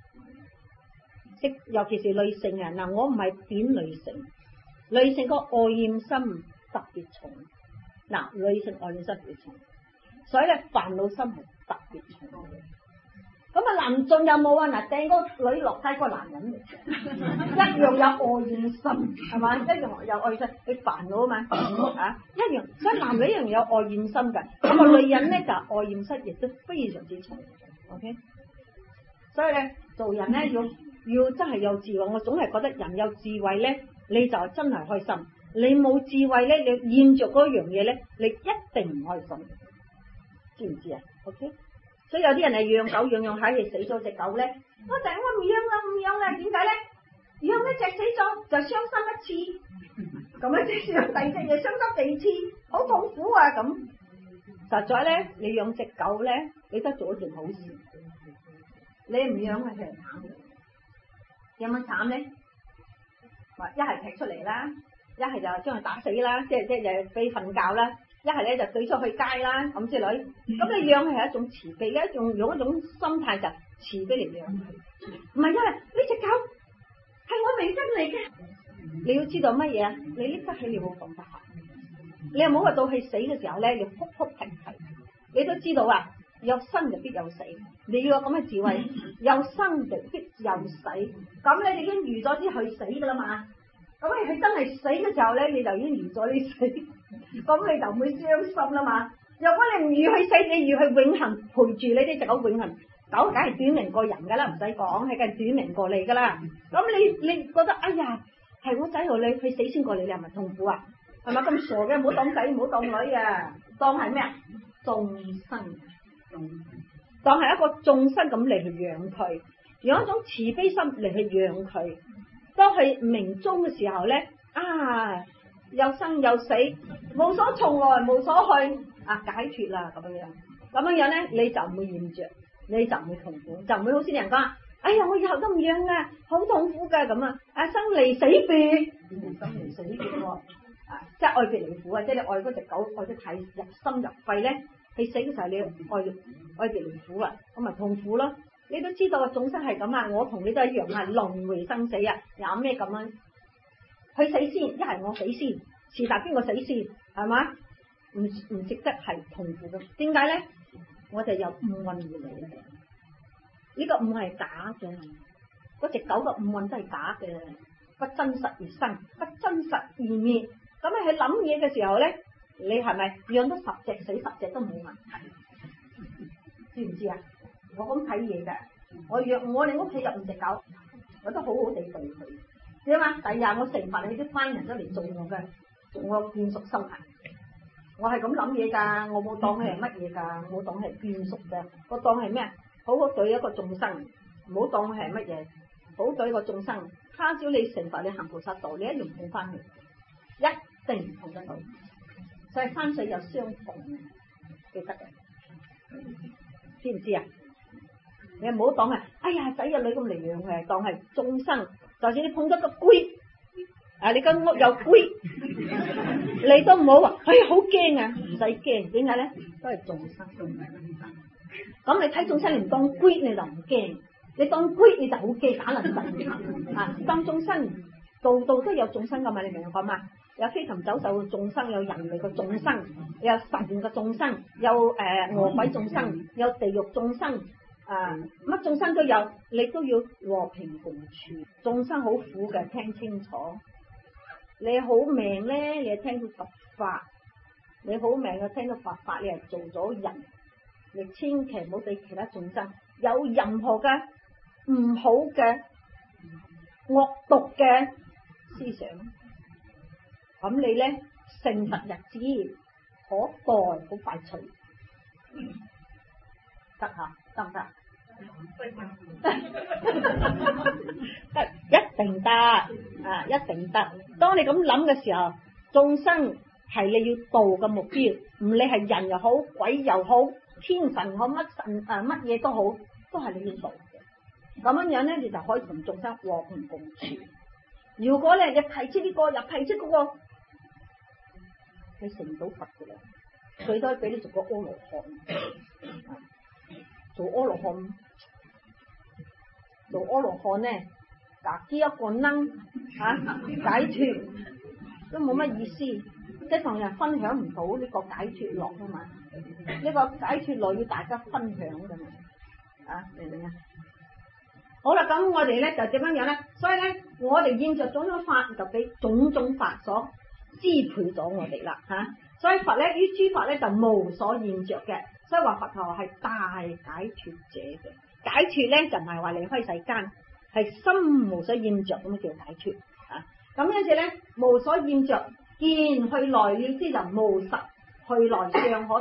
尤其是女性啊，嗱，我唔係貶女性，女性個愛厭心特別重，嗱，女性愛厭心特別重，所以咧煩惱心係特別重。咁啊，男眾有冇啊？嗱，掟個女落低個男人嚟，一樣有愛厭心，係嘛？一樣有愛心，你煩惱啊嘛，啊，一樣，所以男女一樣有愛厭心嘅。咁啊，女人咧就愛厭心亦都非常之重 ，OK。所以咧，做人咧要要真係有智慧。我總係覺得人有智慧咧，你就真係開心。你冇智慧咧，你厭着嗰樣嘢咧，你一定唔開心，知唔知啊？OK。 所以有啲人係養狗養養下，係死咗隻狗咧，我就我唔養啦唔養啦，點解咧？養一隻死咗就傷心一次，咁樣即係養第二隻又傷心第二次，好痛苦啊咁。實在咧，你養隻狗咧，你都做一件好事。你唔養係其實慘嘅，有乜慘咧？話一係踢出嚟啦，一係就將佢打死啦，即係即係就俾瞓覺啦。一係咧就對出去街啦，咁之類。咁你養係一種慈悲嘅一種，用一種心態就慈悲嚟養佢。唔係因為呢隻狗係我明真嚟嘅，你要知道乜嘢啊？你拎得起你冇放得下，你又冇話到佢死嘅時候咧，要哭哭啼啼。你都知道啊，有生就必有死，你要有咁嘅智慧，有生就必有死。咁你已經預咗啲佢死噶啦嘛。咁你佢真係死嘅時候咧，你就已經預咗你死，咁你就唔會傷心啦嘛。如果你唔預佢死，你預佢永恆陪住你呢隻狗永恆，狗梗係短命過人噶啦，唔使講，係梗係短命過你噶啦。咁你你覺得哎呀，係我仔同你佢死先過你，你係咪痛苦啊？係咪咁傻嘅？唔好當仔，唔好當女啊，當係咩啊？眾生，當係一個眾生咁嚟去養佢，用一種慈悲心嚟去養佢。當佢命終嘅時候咧，啊，有生有死，無所從來，無所去，啊，解脫啦咁樣樣，咁樣樣咧，你就唔會厭著，你就唔會痛苦，就唔會好似啲人講，哎呀，我以後都唔養啦，好痛苦噶咁啊，啊，生離死別，生離死別喎，啊，即係愛別離苦啊，即係你愛嗰隻狗愛得太入心入肺咧，佢死嘅時候你愛愛別離苦啊，咁咪痛苦咯。你都知道啊，眾生係咁啊，我同你都一樣啊，輪迴生死啊，有咩咁啊？佢死先，一係我死先，是但邊個死先，係嘛？唔唔值得係痛苦嘅。點解咧？我哋有五蘊而嚟嘅，呢個五係假嘅，嗰隻狗嘅五蘊都係假嘅，不真實而生，不真實而滅。咁你去諗嘢嘅時候咧，你係咪養咗十隻死十隻都冇問題？知唔知啊？我咁睇嘢噶，我養我哋屋企有五隻狗，我都好好地對佢。點啊？第日我成佛，你啲班人都嚟做我嘅，做我眷屬修行。我係咁諗嘢噶，我冇當佢係乜嘢噶，我冇當佢係眷屬嘅，我當係咩？好好對一個眾生，唔好當佢係乜嘢，好對一個眾生。他朝你成佛，你行菩薩道，你一樣碰翻去，一定碰得到。所以三世有相逢，記得嘅，知唔知啊？你唔好當係，哎呀仔啊女咁嚟養佢，當係眾生。就算你碰到個龜，啊你間屋有龜，你都唔好話，哎呀好驚啊，唔使驚，點解咧？都係眾生。咁你睇眾生，你唔當龜你就唔驚，你當龜你就好驚打能神啊！當眾生，度度都有眾生噶嘛，你明唔明講嘛？有飛禽走獸嘅眾生，有人類嘅眾生，有神嘅眾生，有誒餓鬼眾生，有地獄眾生。啊！乜眾生都有，你都要和平共處。眾生好苦嘅，聽清楚。你好命咧，你係聽到佛法；你好命嘅聽到佛法，你係做咗人。你千祈唔好俾其他眾生有任何嘅唔好嘅惡毒嘅思想。咁你咧成佛日子可待好快脆，得吓得唔得？得一定得啊！一定得。當你咁諗嘅時候，眾生係你要度嘅目標，唔理係人又好，鬼又好，天神好，乜神啊乜嘢都好，都係你要度嘅。咁樣樣咧，你就可以同眾生和平共處。如果咧你提出呢個，又提出嗰個，你成唔到佛嘅啦，最多俾你做個阿羅漢，做阿羅漢。做阿羅漢咧，嗱，呢一個能吓解脫都冇乜意思，即係同人分享唔到呢個解脫樂啊嘛，呢、這個解脫樂要大家分享噶嘛，啊明唔明啊？好啦，咁我哋咧就點樣樣咧？所以咧，我哋現着種種法就俾種種法所支配咗我哋啦，吓、啊，所以佛咧於諸法咧就無所現着嘅，所以話佛陀係大解脫者嘅。解脫咧就唔係話離開世間，係心無所厭着咁樣叫解脫啊！咁因此咧，無所厭着，見去來了之就無實，去來尚可得，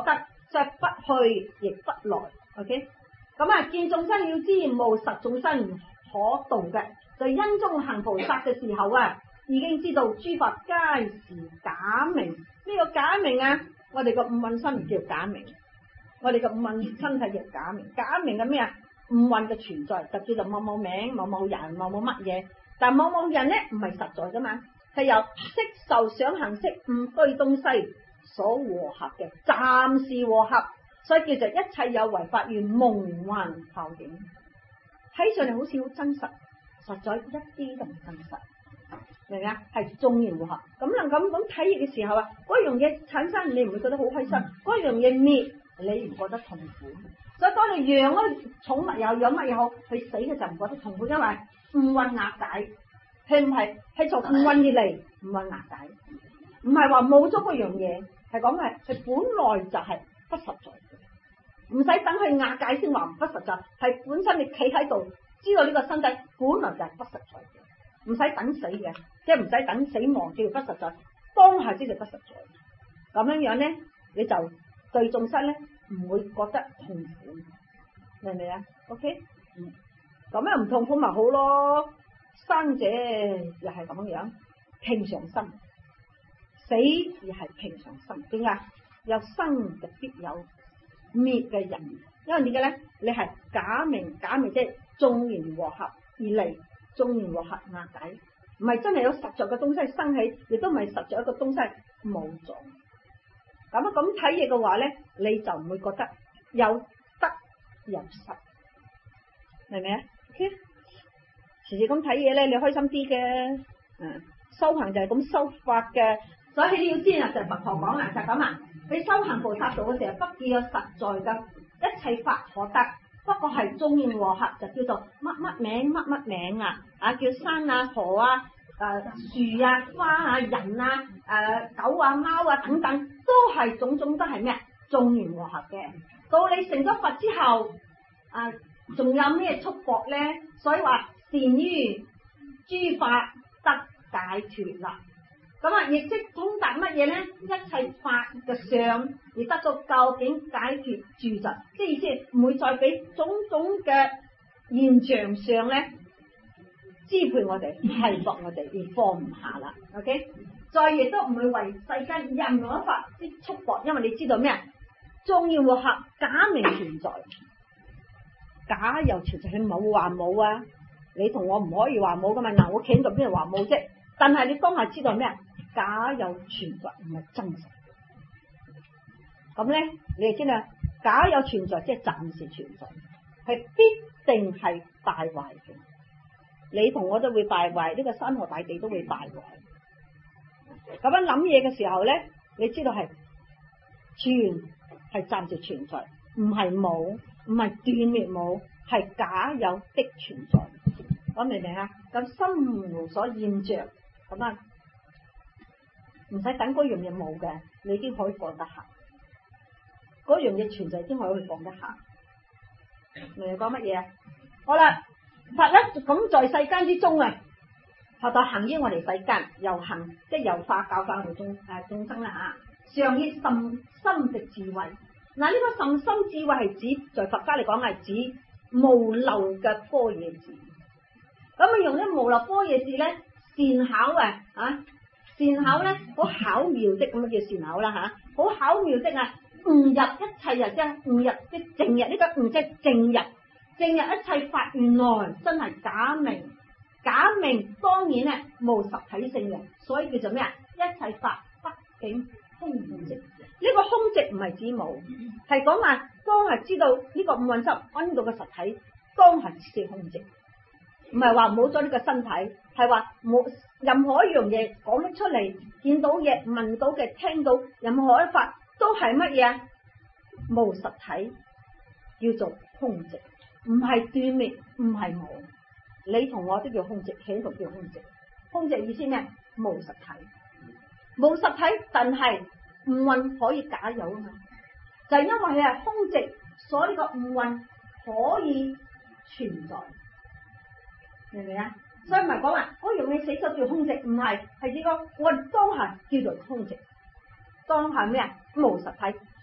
所以不去亦不來。OK， 咁啊，見眾生要知無實眾生可度嘅，就因中行菩薩嘅時候啊，已經知道諸法皆是假名。呢、這個假名啊，我哋個五蘊身唔叫假名，我哋個五蘊身體叫假名。假名嘅咩啊？五蘊嘅存在就叫做某某名、某某人、某某乜嘢。但某某人咧唔係實在噶嘛，係由色受想行識五堆東西所和合嘅，暫時和合，所以叫做一切有為法如夢幻泡影，睇上嚟好似好真實，實在一啲都唔真實，明唔明啊？係眾緣和合，咁能咁咁體驗嘅時候啊，嗰樣嘢產生你唔會覺得好開心，嗰樣嘢滅你唔覺得痛苦，所以當你養嗰寵物又養乜又好，佢死嘅就唔覺得痛苦，因為五蘊瓦解，係唔係係從五蘊而嚟，五蘊瓦解，唔係話冇咗嗰樣嘢，係講係係本來就係不實在嘅，唔使等佢瓦解先話唔不實在，係本身你企喺度，知道呢個身體本來就係不實在嘅，唔使等死嘅，即係唔使等死亡叫做不實在，當下先係不實在，咁樣樣咧你就對眾生咧唔會覺得痛苦，明唔明啊 ？OK， 嗯。咁樣唔痛苦咪好咯，生者又係咁樣平常心，死又係平常心。點解？有生就必有滅嘅人，因為點解咧？你係假名，假名即係眾緣和合而嚟，眾緣和合瓦解，唔係真係有實在嘅東西生起，亦都唔係實在一個東西冇咗。咁啊咁睇嘢嘅話咧，你就唔會覺得有得有失，明唔明啊？時時咁睇嘢咧，你開心啲嘅，嗯，修行就係咁修法嘅，所以你要知啊，就係佛陀講啦，就咁啊，你修行菩薩道嘅時候，不見有實在嘅一切法可得，不過係眾緣和合，就叫做乜乜名乜乜名啊，啊叫山啊河啊，誒樹啊花啊人啊，誒狗啊貓啊等等，都係種種都係咩眾緣和合嘅。到你成咗佛之後，啊。仲有咩束縛咧？所以話善於諸法得解脫啦。咁啊，亦即通達乜嘢咧？一切法嘅相而得到究竟解脫住實，即係意思唔會再俾種種嘅現象上咧支配我哋、繫縛我哋而放唔下啦。OK， 再亦都唔會為世間任何一法之束縛，因為你知道咩？眾緣和合，假名存在。假又存在，佢冇話冇啊！你同我唔可以話冇噶嘛？嗱，我企喺度邊度話冇啫？但係你當下知道咩？假有存在，唔係真實。咁咧，你就知啦，假有存在，即係暫時存在，係必定係敗壞嘅。你同我都會敗壞，呢個山河大地都會敗壞。咁樣諗嘢嘅時候咧，你知道係存係暫時存在，唔係冇。唔係斷滅冇，係假有的存在，我明唔明啊？咁心無所現象，咁啊，唔使等嗰樣嘢冇嘅，你已經可以放得下。嗰樣嘢存在已經可以放得下。明唔明講乜嘢啊？好啦，佛咧咁在世間之中啊，佛陀行於我哋世間，又行即係遊化教化我哋眾誒眾生啦吓，上於甚深嘅智慧。嗱，呢個甚深智慧係指，在佛家嚟講係指無漏嘅般若智。咁啊，用啲無漏般若智咧，善巧啊，啊，善巧咧，好巧妙的咁啊，叫善巧啦吓，好巧妙的啊，悟入一切啊，即係悟入即係證入呢個悟即係證入，證入一切法，原來真係假名，假名當然咧無實體性嘅，所以叫做咩啊？一切法畢竟空寂。呢個空寂唔係指冇，係講話當係知道呢個五蘊執溫度嘅實體，當係是空寂，唔係話冇咗呢個身體，係話冇任何一樣嘢講得出嚟，見到嘢、聞到嘅、聽到任何一法都係乜嘢？無實體，叫做空寂，唔係斷滅，唔係冇。你同我都叫空寂，喺度叫空寂。空寂意思咩？無實體，無實體，但係。五蘊可以假有啊嘛，就係、是、因為佢係空寂，所以呢個五蘊可以存在，明唔明啊？所以唔係講話嗰樣嘢死咗叫空寂，唔係，係呢個我當下叫做空寂，當下咩啊？無實體，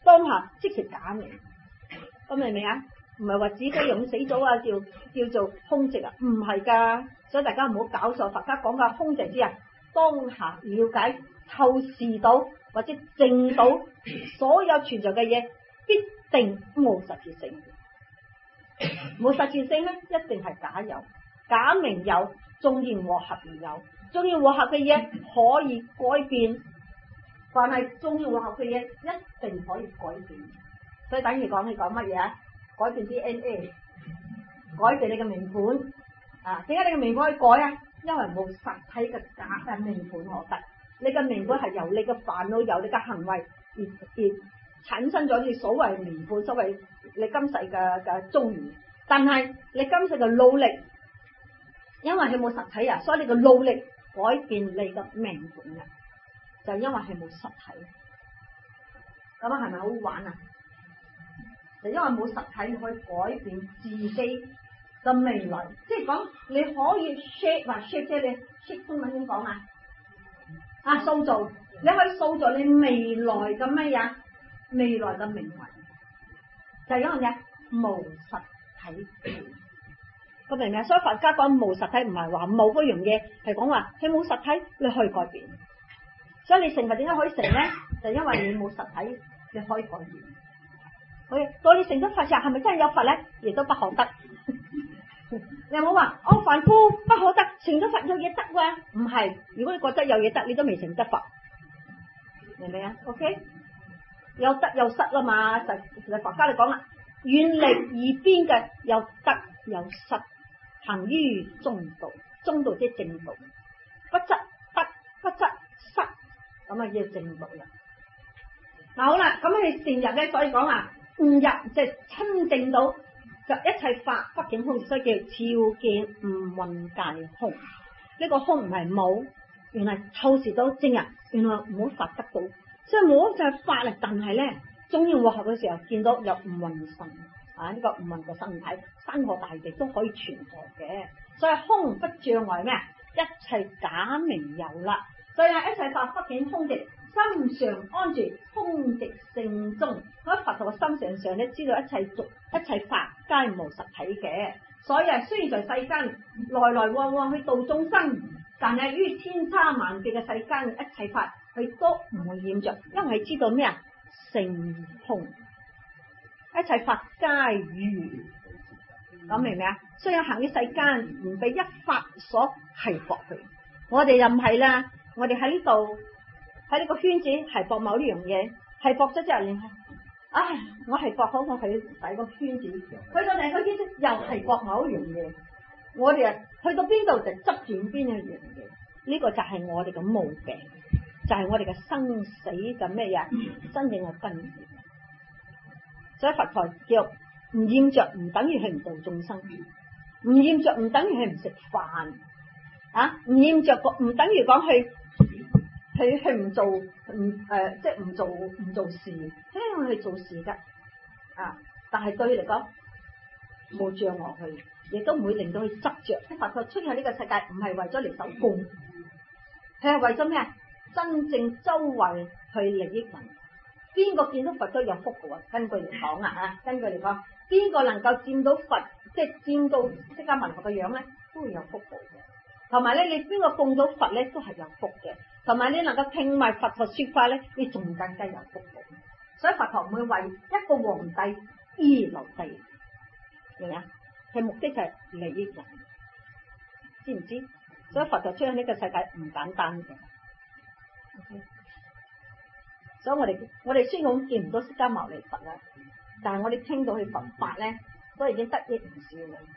當下即是假名，咁明唔明啊？唔係話子雞用死咗啊，叫叫做空寂啊，唔係噶，所以大家唔好搞錯。佛家講嘅空寂之啊，當下了解透視到或者證到所有存在嘅嘢，必定冇實質性。冇實質性咧，一定係假有，假名有，縱然和合而有，縱然和合嘅嘢可以改變，但係縱然和合嘅嘢一定可以改變。所以等於講你講乜嘢啊？改變 D N A， 改變你嘅名盤啊？點解你嘅名盤可以改啊？因為冇實體嘅假嘅名盤可得。你嘅名盤係由你嘅煩惱、由你嘅行為而而產生咗你所謂名盤，所謂你今世嘅嘅遭遇。但係你今世嘅努力，因為佢冇實體啊，所以你嘅努力改變你嘅名盤啊，就因為係冇實體。咁啊，係咪好玩啊？就因為冇實體，你可以改變自己嘅未來。即係講你可以 shape 或 shape 即係你 shape 中文點講啊？啊，塑造，你可以塑造你未來嘅乜嘢？未來嘅命運，就係因為咩？無實體。咁明唔明？所以佛家講無實體，唔係話冇嗰樣嘢，係講話佢冇實體，你可以改變。所以你成佛點解可以成咧？就因為你冇實體，你可以改變。好，到你成咗佛時，係咪真係有佛咧？亦都不可得。你有冇話我凡夫不可得，成咗佛有嘢得喎？唔係，如果你覺得有嘢得，你都未成得佛，明唔明啊 ？OK， 有得有失啦嘛。實實佛家你講啦，遠離二邊嘅有得有失，行於中道，中道即係正道，不執得，不執失，咁啊叫正道啦。嗱好啦，咁你善入咧，所以講話悟入即係親證到。就一切法畢竟空，所以叫照見五蘊皆空。呢、這個空唔係冇，原來透視到正人，原來冇法得到，所以冇就係法力。但係咧，中央和合嘅時候見到有五蘊身啊，呢、這個五蘊嘅身體，山河大地都可以存在嘅。所以空不障礙咩？一切假名有啦。所以係一切法畢竟空寂，心常安住空寂性中。喺佛陀嘅心上上咧，知道一切俗一切法皆無實體嘅。所以啊，雖然在世間來來往往去度眾生，但係於千差萬別嘅世間一切法，佢都唔會染着，因為知道咩啊？性空，一切法皆如，咁明唔明啊？所以行於世間唔被一法所繫縛佢。我哋又唔係啦。我哋喺呢度喺呢個圈子係博某呢樣嘢，係博咗之後你，唉，我係博好我去第個圈子，去到第個圈子又係博某一樣嘢，我哋啊去到邊度就執住邊一樣嘢，呢、這個就係我哋嘅毛病，就係、是、我哋嘅生死嘅咩嘢真正嘅根源。所以佛陀叫唔厭着，唔等於係唔度眾生，唔厭着唔等於係唔食飯啊，唔厭着唔等於講去。佢去唔做唔誒、呃，即係唔做唔做事，希望去做事噶啊！但係對佢嚟講冇障礙佢，亦都唔會令到佢執着。即係佛陀出現喺呢個世界，唔係為咗嚟守供，佢係為咗咩？真正周圍去利益人。邊個見到佛都有福嘅喎？根據嚟講啊，啊，根據嚟講，邊個能夠見到佛，即係見到釋迦牟尼佛嘅樣咧，都會有福報嘅。同埋咧，你邊個供到佛咧，都係有福嘅。同埋你能夠聽埋佛陀說法咧，你仲更加有福報。所以佛陀唔會為一個皇帝而留低，明唔明啊？佢目的就係利益人，知唔知？所以佛陀出現呢個世界唔簡單嘅。Okay? 所以我哋我哋雖然見唔到釋迦牟尼佛啦，但係我哋聽到佢佛法咧，都已經得益唔少啦。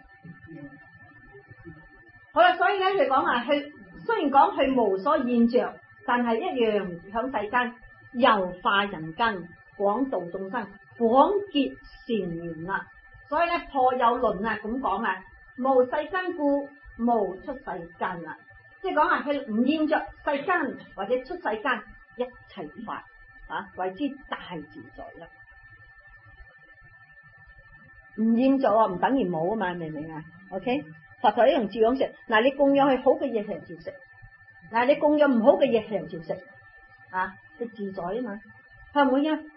好啦，所以咧佢講話，佢雖然講佢無所現着，但係一樣響世間遊化人間，廣度眾生，廣結善緣啦。所以咧破有論啊咁講啊，無世間故，無出世間啦。即係講話佢唔現着世間或者出世間一切法啊，謂之大自在啦。唔現着唔等於冇啊嘛，明唔明啊 ？OK。佛陀一樣照樣食，嗱你供養佢好嘅嘢係照食，嗱你供養唔好嘅嘢係照食，啊佢自在啊嘛，係咪啊？哎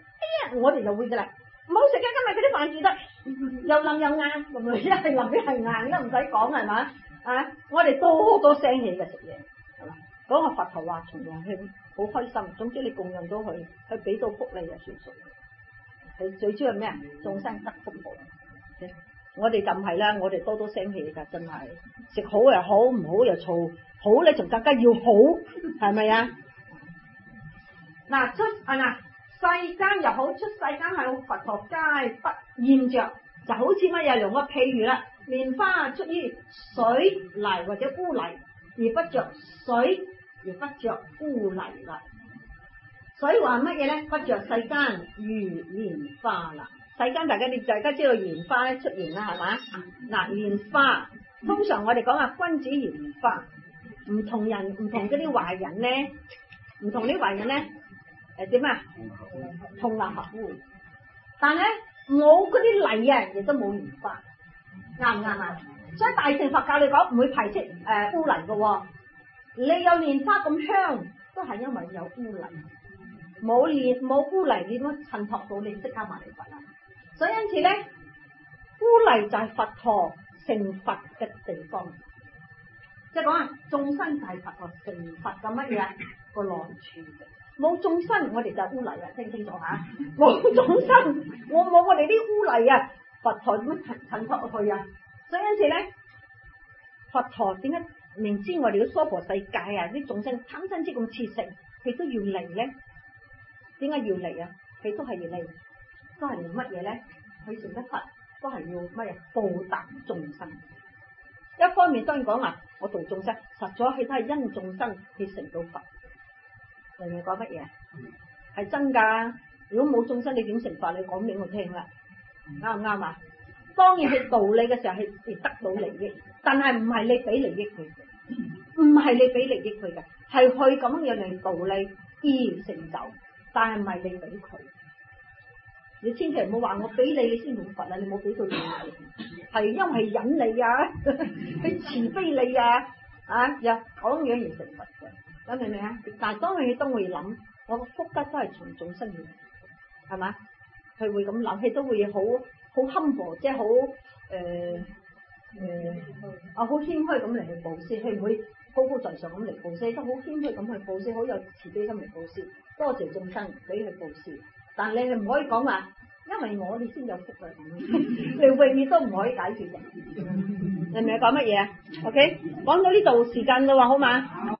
咧，我哋就會噶啦，唔好食啊！今日嗰啲飯煮得又腍又硬，咁咪一係腍一係硬，都唔使講係嘛啊！我哋多多聲氣嘅食嘢，係嘛？嗰個佛陀話從來去好開心，總之你供養到佢，佢俾到福利就算數。佢最主要係咩啊？眾生得福報。我哋就唔係啦，我哋多多聲氣噶，真係食好又好，唔好又嘈，好咧仲更加要好，係咪啊？嗱出啊嗱，世間又好，出世間係佛陀皆不厭着，就好似乜嘢？用個譬如啦，蓮花出於水泥或者污泥，而不着水，而不着污泥啦。所以話乜嘢咧？不着世間如蓮花啦。世間大家你大家知道蓮花咧出現啦，係嘛？嗱，蓮花通常我哋講啊，君子如蓮花，唔同人唔同嗰啲壞人咧，唔同啲壞人咧，誒點啊？同流合污。但係咧，冇嗰啲泥啊，亦都冇蓮花，啱唔啱啊？所以大乘佛教你講唔會排斥誒、呃、污泥嘅，你有蓮花咁香，都係因為有污泥。冇蓮冇污泥，你點樣襯托到你釋迦牟尼佛啊？所以因此咧，污泥就係佛陀成佛嘅地方，即係講啊，眾生就係佛陀成佛嘅乜嘢個來處。冇眾生，我哋就係污泥啊！聽清楚吓，冇眾生，我冇我哋啲污泥啊！佛陀點樣襯襯托去啊？所以因此咧，佛陀點解明知我哋嘅娑婆世界啊，啲眾生貪嗔癡咁熾盛，佢都要嚟咧？點解要嚟啊？佢都係要嚟。都係乜嘢咧？佢成得佛都係要乜嘢？報答眾生。一方面當然講話我度眾生，實咗佢都係因眾生去成到佛。明唔明講乜嘢？係真噶。如果冇眾生，你點成佛？你講俾我聽啦，啱唔啱啊？當然係道理嘅時候係係得到利益，但係唔係你俾利益佢，唔係你俾利益佢嘅，係佢咁樣嚟道理而成就，但係唔係你俾佢。你千祈唔好話我俾你，你先用佛啊！你冇俾到你，係因為係忍你啊，佢慈悲你啊，啊又講樣而成佛嘅，咁明唔明啊？但係當佢都會諗，我個福德都係從眾生而，係嘛？佢會咁諗，佢都會好好 humble，即係好誒誒啊，好謙虛咁嚟去布施，佢唔會高高在上咁嚟布施，都好謙虛咁去布施，好有慈悲心嚟布施，多謝眾生俾佢布施。但係你係唔可以講話，因為我哋先有福啊！你永遠都唔可以解決嘅。你明唔明講乜嘢啊？OK，講到呢度時間啦，好嘛？